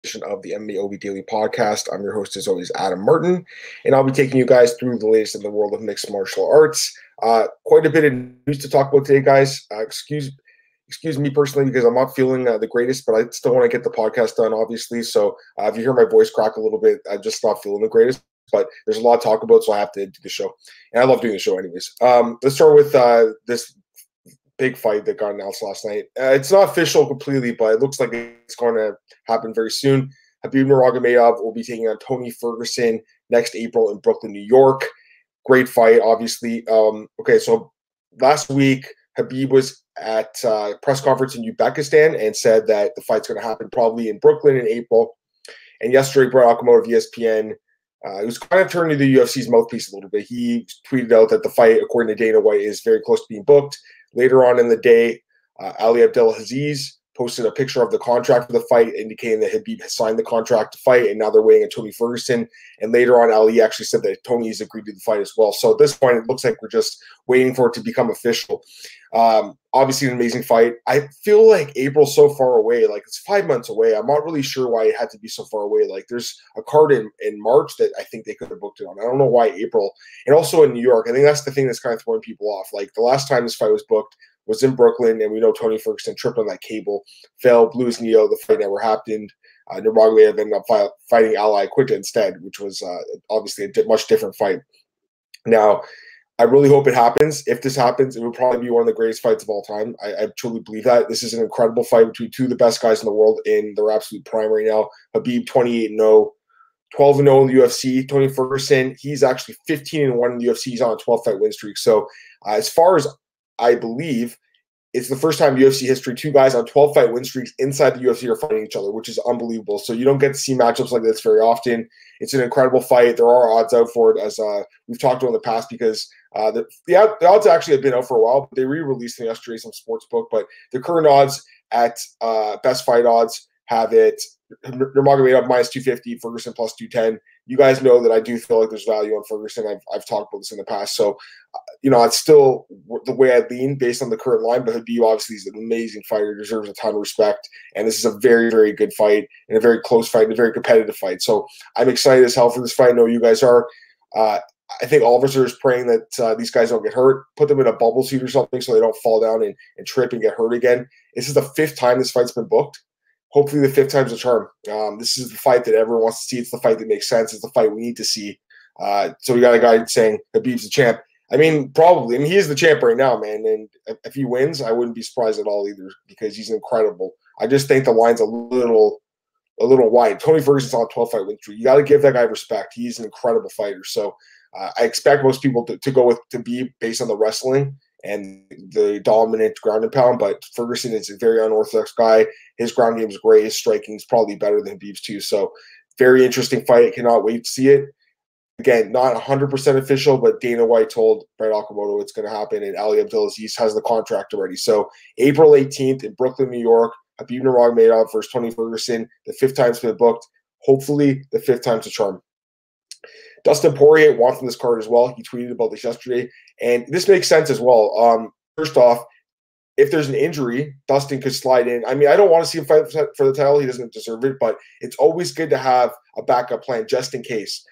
edition of the MMA OB Daily Podcast. I'm your host, as always, Adam Martin, and I'll be taking you guys through the latest in the world of mixed martial arts. Quite a bit of news to talk about today, guys. Excuse me personally because I'm not feeling the greatest, but I still want to get the podcast done, obviously. So if you hear my voice crack a little bit, I'm just not feeling the greatest. But there's a lot to talk about, so I have to do the show. And I love doing the show anyways. Let's start with this big fight that got announced last night. It's not official completely, but it looks like it's going to happen very soon. Khabib Nurmagomedov will be taking on Tony Ferguson next April in Brooklyn, New York. Great fight, obviously. Okay, so last week, Khabib was at a press conference in Uzbekistan and said that the fight's going to happen probably in Brooklyn in April. And yesterday, Brett Okamoto of ESPN, he was kind of turning to the UFC's mouthpiece a little bit. He tweeted out that the fight, according to Dana White, is very close to being booked. Later on in the day, Ali Abdelaziz posted a picture of the contract for the fight, indicating that Khabib has signed the contract to fight, and now they're waiting on Tony Ferguson. And later on, Ali actually said that Tony's agreed to the fight as well. So at this point, it looks like we're just waiting for it to become official. Obviously, an amazing fight. I feel like April's so far away. Like, it's 5 months away. I'm not really sure why it had to be so far away. Like, there's a card in March that I think they could have booked it on. I don't know why April. And also in New York. I think that's the thing that's kind of throwing people off. Like, the last time this fight was booked was in Brooklyn, and we know Tony Ferguson tripped on that cable, fell, blew his knee out. The fight never happened. Nurmagomedov ended up fighting Ally Quinta instead, which was obviously a much different fight. Now, I really hope it happens. If this happens, it will probably be one of the greatest fights of all time. I truly believe that. This is an incredible fight between two of the best guys in the world in their absolute prime right now. Khabib 28-0, 12-0 in the UFC. Tony Ferguson, he's actually 15-1 in the UFC. He's on a 12-fight win streak. So as far as I believe, it's the first time in UFC history two guys on 12-fight win streaks inside the UFC are fighting each other, which is unbelievable. So you don't get to see matchups like this very often. It's an incredible fight. There are odds out for it, as we've talked about in the past, because the odds actually have been out for a while, but they re-released them yesterday, some sports book. But the current odds at Best Fight Odds have it Nurmagomedov minus 250, Ferguson plus 210. You guys know that I do feel like there's value on Ferguson. I've talked about this in the past. So, it's still the way I lean based on the current line, but Khabib obviously is an amazing fighter, deserves a ton of respect. And this is a very, very good fight and a very close fight and a very competitive fight. So I'm excited as hell for this fight. I know you guys are. I think all of us are just praying that these guys don't get hurt. Put them in a bubble suit or something so they don't fall down and trip and get hurt again. This is the fifth time this fight's been booked. Hopefully the fifth time's a charm. This is the fight that everyone wants to see. It's the fight that makes sense. It's the fight we need to see. So we got a guy saying Khabib's the champ. I mean, probably. I mean, he is the champ right now, man. And if he wins, I wouldn't be surprised at all either because he's incredible. I just think the line's a little wide. Tony Ferguson's on a 12-fight win streak. You got to give that guy respect. He's an incredible fighter. So I expect most people to go with Khabib based on the wrestling and the dominant ground and pound, but Ferguson is a very unorthodox guy. His ground game is great. His striking is probably better than Khabib's too. So very interesting fight. I cannot wait to see it. Again, not 100% official, but Dana White told Brett Okamoto it's going to happen, and Ali Abdelaziz has the contract already. So April 18th in Brooklyn, New York, Khabib Nurmagomedov versus Tony Ferguson. The fifth time's been booked. Hopefully the fifth time's a charm. Dustin Poirier wants on this card as well. He tweeted about this yesterday, and this makes sense as well. First off, if there's an injury, Dustin could slide in. I mean, I don't want to see him fight for the title. He doesn't deserve it, but it's always good to have a backup plan just in case.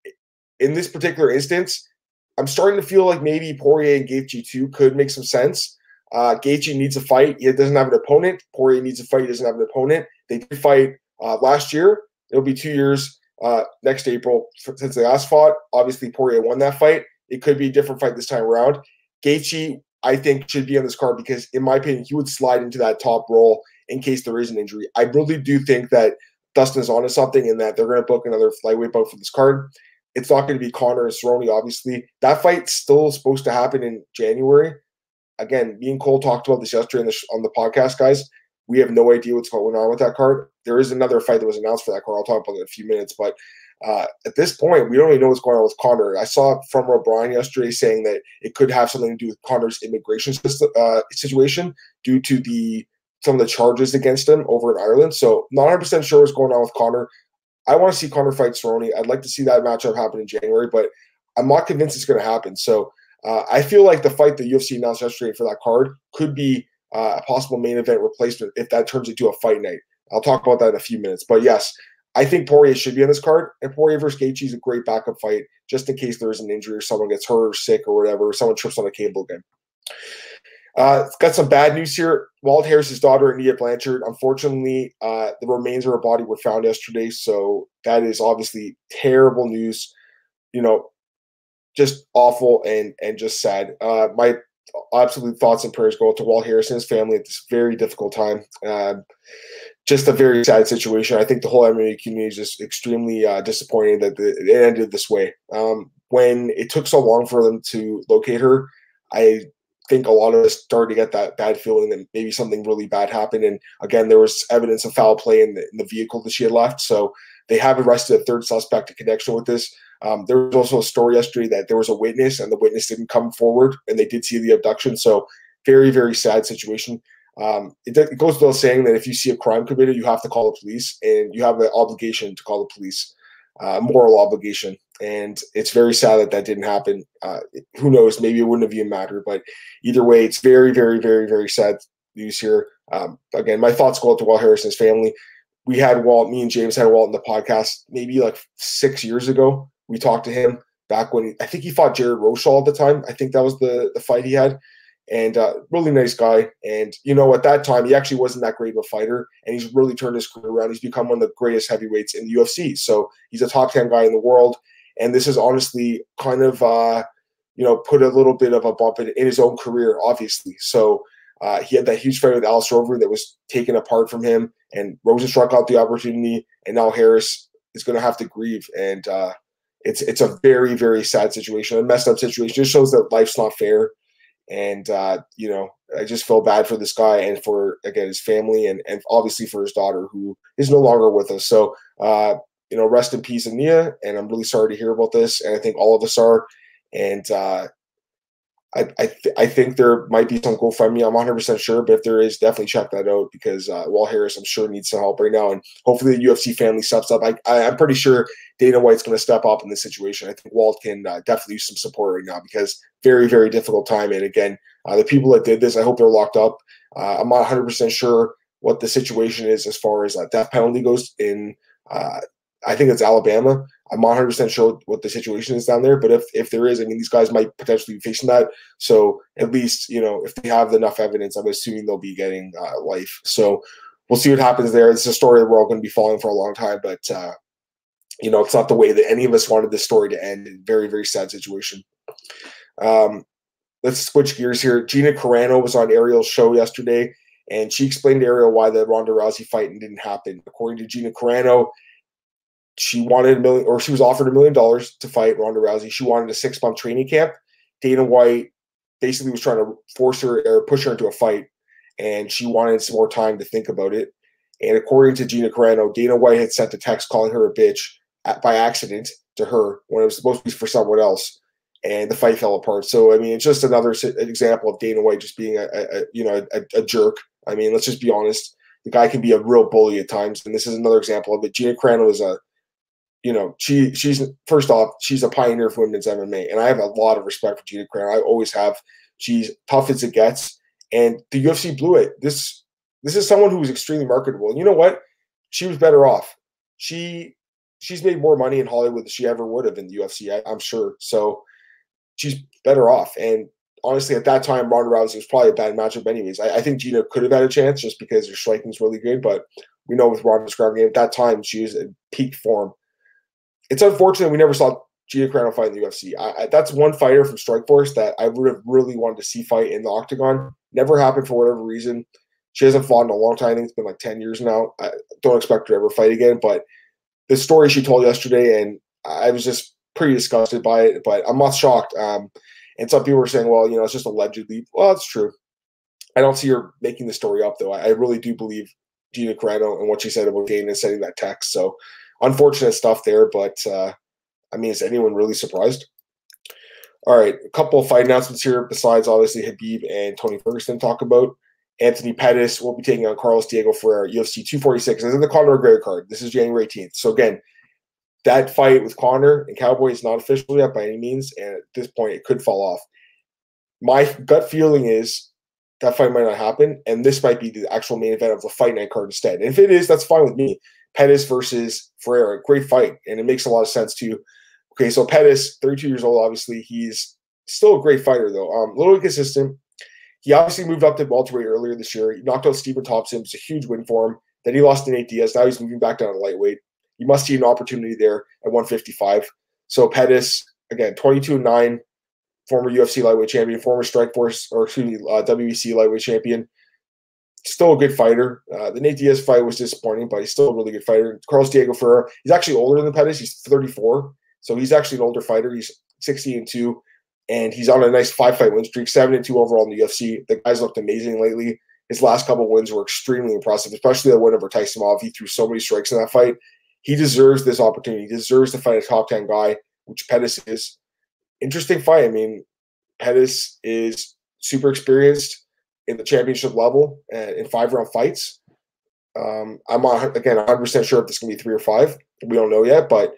In this particular instance, I'm starting to feel like maybe Poirier and Gaethje too could make some sense. Gaethje needs a fight. He doesn't have an opponent. Poirier needs a fight. He doesn't have an opponent. They did fight last year. It'll be 2 years next April since they last fought. Obviously, Poirier won that fight. It could be a different fight this time around. Gaethje, I think, should be on this card because, in my opinion, he would slide into that top role in case there is an injury. I really do think that Dustin is onto something and that they're going to book another flyweight bout for this card. It's not going to be Conor and Cerrone, obviously. That fight's still supposed to happen in January. Again, me and Cole talked about this yesterday on the podcast, guys. We have no idea what's going on with that card. There is another fight that was announced for that card. I'll talk about it in a few minutes. But at this point, we don't really know what's going on with Conor. I saw from O'Brien yesterday saying that it could have something to do with Conor's immigration situation due to some of the charges against him over in Ireland. So not 100% sure what's going on with Conor. I want to see Conor fight Cerrone. I'd like to see that matchup happen in January, but I'm not convinced it's going to happen. So I feel like the fight the UFC announced yesterday for that card could be a possible main event replacement if that turns into a fight night. I'll talk about that in a few minutes. But yes, I think Poirier should be on this card, and Poirier versus Gaethje is a great backup fight just in case there is an injury or someone gets hurt or sick or whatever, or someone trips on a cable again. Got some bad news here. Walt Harris's daughter, Nia Blanchard, unfortunately, the remains of her body were found yesterday. So that is obviously terrible news. Just awful and just sad. My absolute thoughts and prayers go to Walt Harris and his family at this very difficult time. Just a very sad situation. I think the whole MMA community is just extremely disappointed that it ended this way. When it took so long for them to locate her, I think a lot of us started to get that bad feeling that maybe something really bad happened. And again, there was evidence of foul play in the vehicle that she had left. So they have arrested a third suspect in connection with this. There was also a story yesterday that there was a witness and the witness didn't come forward and they did see the abduction. So very, very sad situation. It goes without saying that if you see a crime committed, you have to call the police and you have an obligation to call the police, moral obligation. And it's very sad that that didn't happen. Who knows? Maybe it wouldn't have even mattered. But either way, it's very, very, very, very sad news here. Again, my thoughts go out to Walt Harris and his family. We had Walt, me and James had Walt in the podcast maybe like 6 years ago. We talked to him back when I think he fought Jared Rosal at the time. I think that was the fight he had. And really nice guy. And, at that time, he actually wasn't that great of a fighter. And he's really turned his career around. He's become one of the greatest heavyweights in the UFC. So he's a top 10 guy in the world. And this has honestly kind of, put a little bit of a bump in his own career, obviously. So he had that huge fight with Alice Rover that was taken apart from him. And Rosenstruck got the opportunity. And now Harris is going to have to grieve. And it's a very, very sad situation, a messed up situation. It just shows that life's not fair. And, I just feel bad for this guy and for, again, his family and obviously for his daughter who is no longer with us. So, rest in peace, Ania. And I'm really sorry to hear about this. And I think all of us are. And I think there might be some GoFundMe. I'm 100% sure, but if there is, definitely check that out because Walt Harris, I'm sure, needs some help right now. And hopefully the UFC family steps up. I'm pretty sure Dana White's going to step up in this situation. I think Walt can definitely use some support right now because very, very difficult time. And again, the people that did this, I hope they're locked up. I'm not 100% sure what the situation is as far as death penalty goes in, I think it's Alabama. I'm not 100% sure what the situation is down there, but if there is, these guys might potentially be facing that. So at least, if they have enough evidence, I'm assuming they'll be getting life. So we'll see what happens there. It's a story that we're all going to be following for a long time, but, it's not the way that any of us wanted this story to end. Very, very sad situation. Let's switch gears here. Gina Carano was on Ariel's show yesterday, and she explained to Ariel why the Ronda Rousey fight didn't happen. According to Gina Carano, she wanted she was offered $1 million to fight Ronda Rousey. She wanted a 6-month training camp. Dana White basically was trying to force her or push her into a fight, and she wanted some more time to think about it. And according to Gina Carano, Dana White had sent a text calling her a bitch by accident to her when it was supposed to be for someone else, and the fight fell apart. So, it's just another example of Dana White just being a jerk. Let's just be honest. The guy can be a real bully at times, and this is another example of it. Gina Carano is she's first off, she's a pioneer for women's MMA, and I have a lot of respect for Gina Carano. I always have. She's tough as it gets, and the UFC blew it. This is someone who was extremely marketable. And you know what? She was better off. She's made more money in Hollywood than she ever would have in the UFC, I'm sure. So she's better off. And honestly, at that time, Ronda Rousey was probably a bad matchup anyways. I think Gina could have had a chance just because her striking is really good, but we know with Ronda's ground game, at that time, she was in peak form. It's unfortunate we never saw Gina Carano fight in the UFC. That's one fighter from Strikeforce that I would have really wanted to see fight in the octagon. Never happened for whatever reason. She hasn't fought in a long time. I think it's been like 10 years now. I don't expect her to ever fight again, but the story she told yesterday, and I was just pretty disgusted by it, but I'm not shocked. And some people were saying, well, it's just allegedly. Well, that's true. I don't see her making the story up, though. I really do believe Gina Carano and what she said about Dana and sending that text. So unfortunate stuff there, but is anyone really surprised? All right, a couple of fight announcements here besides obviously Khabib and Tony Ferguson talk about. Anthony Pettis will be taking on Carlos Diego Ferreira, UFC 246. This is the Conor McGregor card. This is January 18th. So again, that fight with Conor and Cowboy is not official yet by any means, and at this point, it could fall off. My gut feeling is that fight might not happen, and this might be the actual main event of the fight night card instead. And if it is, that's fine with me. Pettis versus Ferreira, great fight, and it makes a lot of sense too. Okay, so Pettis, 32 years old, obviously. He's still a great fighter, though. A little inconsistent. He obviously moved up to welterweight earlier this year. He knocked out Stephen Thompson. It was a huge win for him. Then he lost to Nate Diaz. Now he's moving back down to lightweight. You must see an opportunity there at 155. So Pettis, again, 22-9, former UFC lightweight champion, former WEC lightweight champion. Still a good fighter. The Nate Diaz fight was disappointing, but he's still a really good fighter. Carlos Diego Ferreira, he's actually older than Pettis. He's 34, so he's actually an older fighter. He's 60-2, and he's on a nice 5-fight win streak, 7-2 overall in the UFC. The guy's looked amazing lately. His last couple wins were extremely impressive, especially that win over Tyson. He threw so many strikes in that fight. He deserves this opportunity. He deserves to fight a top 10 guy, which Pettis is. Interesting fight. I mean, Pettis is super experienced in the championship level in 5-round fights. I'm again 100% sure if this is going to be 3 or 5. We don't know yet, but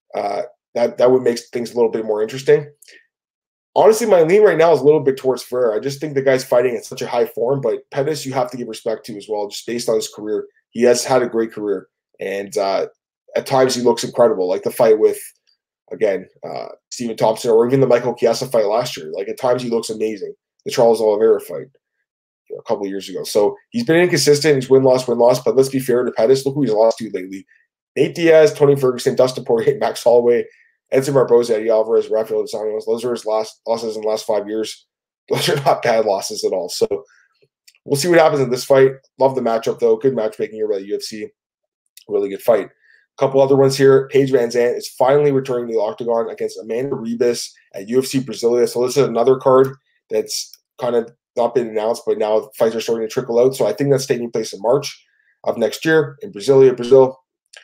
that would make things a little bit more interesting. Honestly, my lean right now is a little bit towards Ferreira. I just think the guy's fighting at such a high form, but Pettis you have to give respect to as well, just based on his career. He has had a great career, and at times he looks incredible, like the fight with, again, Stephen Thompson, or even the Michael Chiesa fight last year. Like at times he looks amazing. The Charles Oliveira fight a couple of years ago. So he's been inconsistent. He's win-loss, but let's be fair to Pettis. Look who he's lost to lately. Nate Diaz, Tony Ferguson, Dustin Poirier, Max Holloway, Edson Barboza, Eddie Alvarez, Rafael dos Anjos. Those are his losses in the last 5 years. Those are not bad losses at all. So we'll see what happens in this fight. Love the matchup, though. Good matchmaking here by the UFC. Really good fight. A couple other ones here. Paige Van Zandt is finally returning to the octagon against Amanda Ribas at UFC Brasilia. So this is another card that's kind of not been announced, but now fights are starting to trickle out. So I think that's taking place in March of next year in Brasilia, Brazil.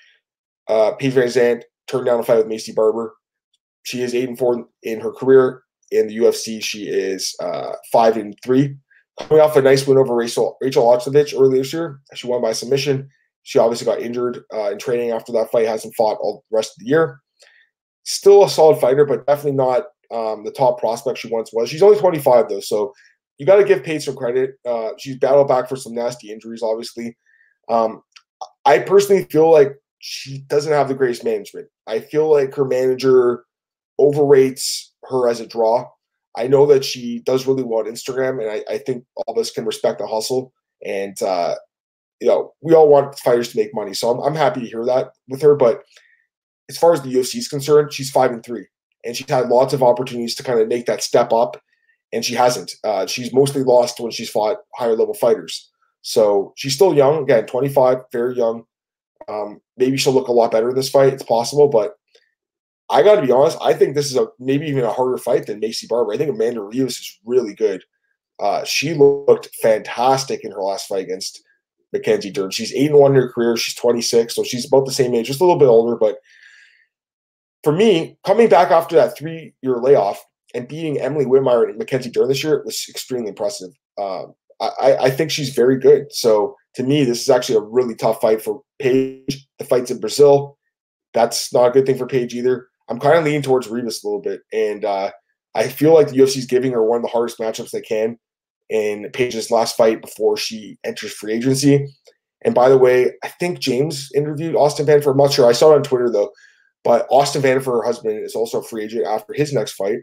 Paige Van Zandt turned down a fight with Maycee Barber. She is 8-4 in her career. In the UFC, she is 5-3. Coming off a nice win over Rachel Oxtovich earlier this year. She won by submission. She obviously got injured in training after that fight, hasn't fought all the rest of the year. Still a solid fighter, but definitely not the top prospect she once was. She's only 25, though, so you got to give Paige some credit. She's battled back for some nasty injuries, obviously. I personally feel like she doesn't have the greatest management. I feel like her manager overrates her as a draw. I know that she does really well on Instagram, and I think all of us can respect the hustle. And, we all want fighters to make money. So I'm happy to hear that with her. But as far as the UFC is concerned, she's 5-3. And she's had lots of opportunities to kind of make that step up, and she hasn't. She's mostly lost when she's fought higher-level fighters. So she's still young. Again, 25, very young. Maybe she'll look a lot better in this fight. It's possible, but I got to be honest. I think this is maybe even a harder fight than Maycee Barber. I think Amanda Ribas is really good. She looked fantastic in her last fight against Mackenzie Dern. She's 8-1 in her career. She's 26, so she's about the same age, just a little bit older. But for me, coming back after that 3-year layoff and beating Emily Whitmire and Mackenzie Dern this year was extremely impressive. I think she's very good. So to me, this is actually a really tough fight for Paige. The fight's in Brazil. That's not a good thing for Paige either. I'm kind of leaning towards Ribas a little bit. And I feel like the UFC is giving her one of the hardest matchups they can in Paige's last fight before she enters free agency. And by the way, I think James interviewed Austin Vanderford. I'm not sure. I saw it on Twitter, though. But Austin Vanderford, her husband, is also a free agent after his next fight.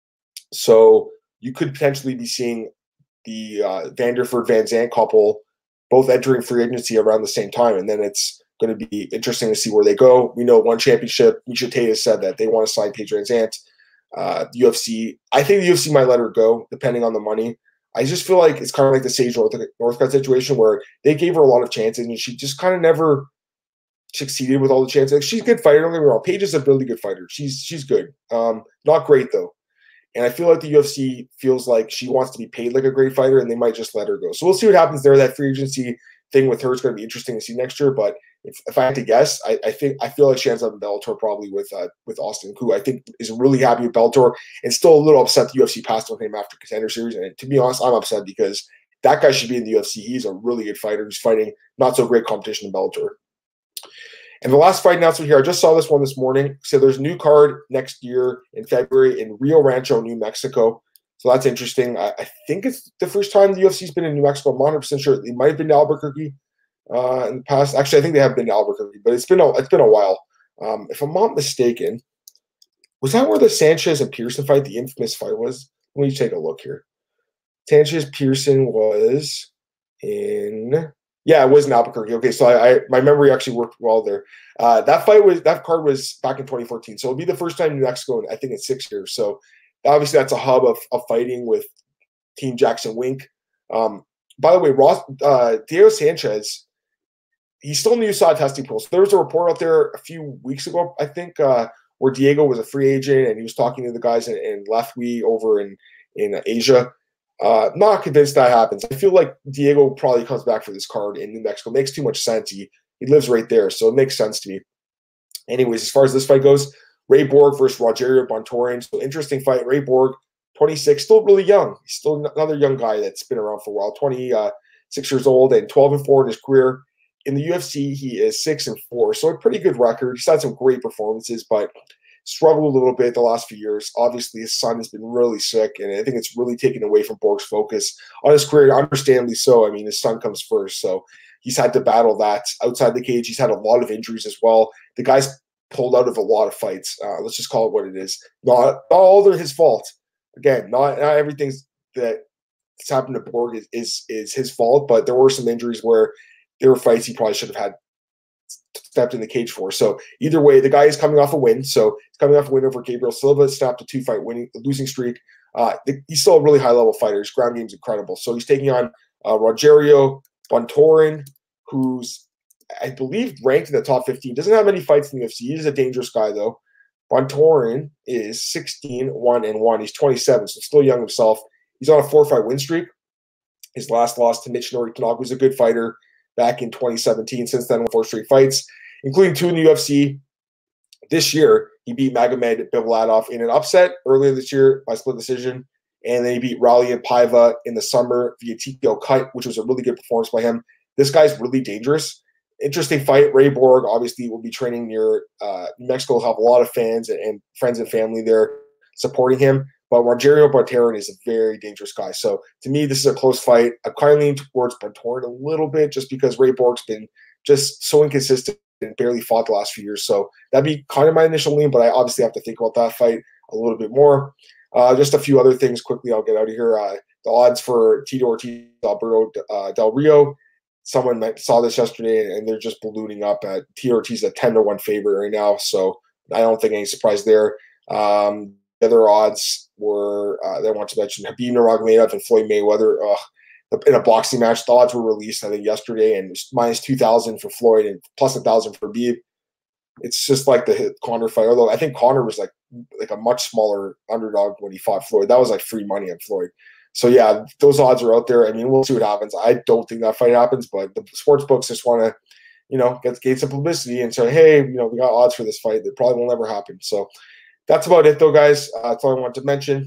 So you could potentially be seeing the Vanderford-Van Zandt couple both entering free agency around the same time. And then it's going to be interesting to see where they go. We know one championship, Miesha Tate has said that they want to sign Paige Van Zandt. The UFC, I think the UFC might let her go, depending on the money. I just feel like it's kind of like the Sage Northcutt situation where they gave her a lot of chances and she just kind of never succeeded with all the chances. Like, she's a good fighter, don't get me wrong. Paige is a really good fighter. She's good. Not great, though. And I feel like the UFC feels like she wants to be paid like a great fighter, and they might just let her go. So we'll see what happens there. That free agency thing with her is going to be interesting to see next year. But if I had to guess, I feel like she ends up in Bellator probably with Austin, who I think is really happy with Bellator and still a little upset the UFC passed on him after Contender Series. And to be honest, I'm upset because that guy should be in the UFC. He's a really good fighter. He's fighting not so great competition in Bellator. And the last fight announcement here, I just saw this one this morning. So there's a new card next year in February in Rio Rancho, New Mexico. So that's interesting. I think it's the first time the UFC's been in New Mexico. I'm not 100% sure. They might have been to Albuquerque in the past. Actually, I think they have been to Albuquerque, but it's been a while. If I'm not mistaken, was that where the Sanchez and Pearson fight, the infamous fight, was? Let me take a look here. Sanchez Pearson was in. Yeah, it was in Albuquerque. Okay, so my memory actually worked well there. That card was back in 2014, so it'll be the first time in New Mexico in I think in 6 years. So obviously that's a hub of fighting with Team Jackson Wink. By the way, Diego Sanchez, he's still in the USADA testing pool. So there was a report out there a few weeks ago, I think, where Diego was a free agent and he was talking to the guys in Lethwei over in Asia. Not convinced that happens. I feel like Diego probably comes back for this card in New Mexico. Makes too much sense. He lives right there, so it makes sense to me. Anyways, as far as this fight goes, Ray Borg versus Rogerio Bontorin. So interesting fight. Ray Borg, 26, still really young. He's still another young guy that's been around for a while. 26 years old and 12-4 in his career. In the UFC, he is 6-4, so a pretty good record. He's had some great performances, but struggled a little bit the last few years. Obviously, his son has been really sick, and I think it's really taken away from Borg's focus on his career, understandably so. I mean, his son comes first, so he's had to battle that. Outside the cage, he's had a lot of injuries as well. The guy's pulled out of a lot of fights. Let's just call it what it is. Not all they're his fault. Again, not everything that's happened to Borg is his fault, but there were some injuries where there were fights he probably should have had stepped in the cage for. So either way, the guy is coming off a win. So he's coming off a win over Gabriel Silva, snapped a 2-fight losing streak. He's still a really high-level fighter. His ground game's incredible. So he's taking on Rogerio Bontorin, who's, I believe, ranked in the top 15. Doesn't have many fights in the UFC. He's a dangerous guy, though. Bontorin is 16-1-1. He's 27, so still young himself. He's on a 4-fight win streak. His last loss to Michinori Tanaka, was a good fighter back in 2017. Since then, 4 straight fights, including 2 in the UFC. This year, he beat Magomed Bibulatov in an upset earlier this year by split decision, and then he beat Raulian Paiva in the summer via TKO cut, which was a really good performance by him. This guy's really dangerous. Interesting fight. Ray Borg obviously will be training near New Mexico. Will have a lot of fans and friends and family there supporting him. But Rogerio Bontorin is a very dangerous guy. So to me, this is a close fight. I'm kind of leaning towards Bontorin a little bit just because Ray Borg's been just so inconsistent and barely fought the last few years. So that'd be kind of my initial lean, but I obviously have to think about that fight a little bit more. Just a few other things quickly. I'll get out of here. The odds for Tito Ortiz, Alberto Del Rio. Someone saw this yesterday, and they're just ballooning up. Tito Ortiz a 10-1 favorite right now, so I don't think any surprise there. The other odds were that I want to mention Khabib Nurmagomedov and Floyd Mayweather in a boxing match. The odds were released, I think, yesterday, and it's minus 2,000 for Floyd and plus 1,000 for Khabib. It's just like the Conor fight, although I think Conor was like a much smaller underdog when he fought Floyd. That was like free money on Floyd. So yeah, those odds are out there. I mean, we'll see what happens. I don't think that fight happens, but the sports books just want to, get some publicity and say, hey, we got odds for this fight. That probably will never happen. So that's about it, though, guys. That's all I wanted to mention.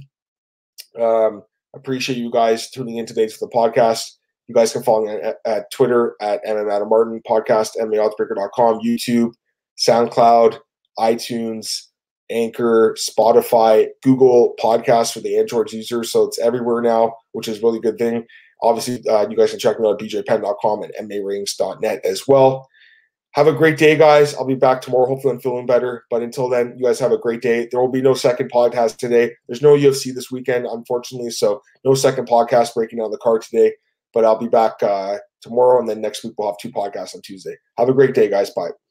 Appreciate you guys tuning in today for the podcast. You guys can follow me at Twitter at MMAdamMartin, podcast, MMAOddsBreaker.com, YouTube, SoundCloud, iTunes, Anchor, Spotify, Google Podcasts for the Android users. So it's everywhere now, which is a really good thing. Obviously, you guys can check me out at bjpenn.com and mmarings.net as well. Have a great day, guys. I'll be back tomorrow. Hopefully I'm feeling better. But until then, you guys have a great day. There will be no second podcast today. There's no UFC this weekend, unfortunately. So no second podcast breaking down the card today. But I'll be back tomorrow. And then next week we'll have 2 podcasts on Tuesday. Have a great day, guys. Bye.